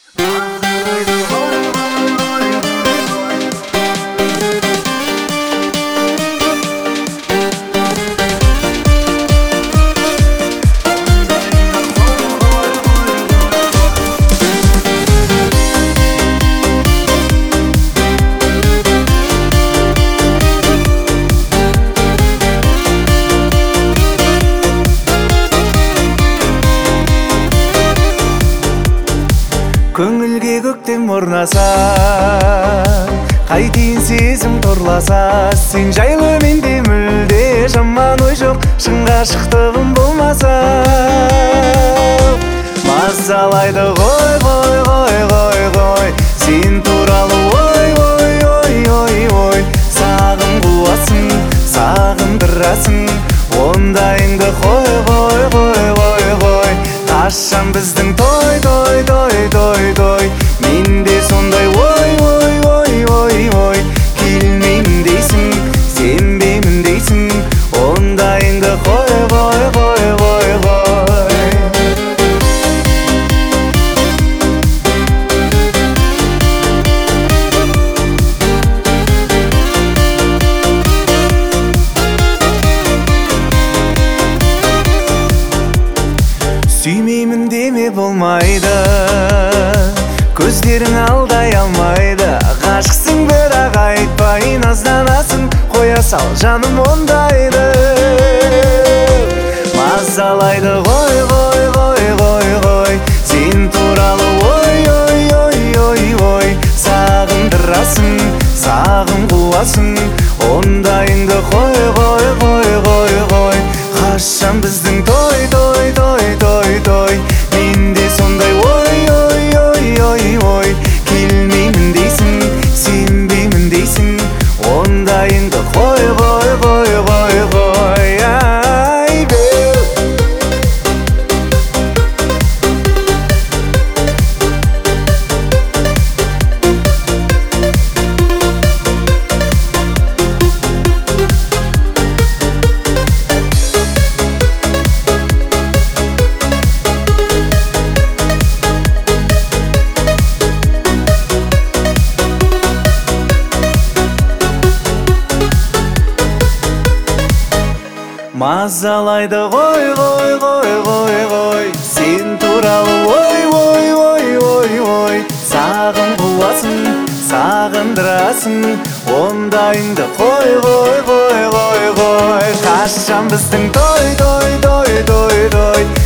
Көңілге көктем орнаса, қайтейін сезім торласа, сен жайлы менде мүлде жаман ой жоқ, шын ғашықтығым болмаса. Мазалайды ғой, ғой, ғой, ғой, ғой, сен туралы ой, ой, ой, ой, ой. Сағым қуасың, сағындырасың, ондайыңды қой, ғой, ғой, ғой, ғой. Қашан біздің той, той, той, той, той. Менде сондай ой, ой, ой, ой, ой. Келмеймін дейсің, сенбеймін дейсің, ондайыңды қой, ғой, ғой, ғой, ғой. Сүймеймін деме болмайды, көздерің алдай алмайды. Ғашықсың бірақ айтпай назданасың, қоя сал жаным ондайды. Мазалайды ғой, ғой, ғой, ғой, ғой, сен туралы ой, ой, ой, ой, ой. Сағындырасың, сағым қуасың, ондайыңды қой, ғой, ғой, ғой, ғой. Қашан біздің той, той, той, той, той. Менде сондай ой, ой, ой, ой, ой. Келмеймін дейсің, сенбеймін дейсің, ондайыңды қой, ғой, ғой, ғой, ғой. Ай, беу. Мазалайды ғой, ғой, ғой, ғой, ғой, сен туралы ой, ой, ой, ой, ой. Сағым қуасың, сағындырасың, ондайыңды қой, ғой, ғой, ғой, ғой. Қашан біздің той, той, той, той, той.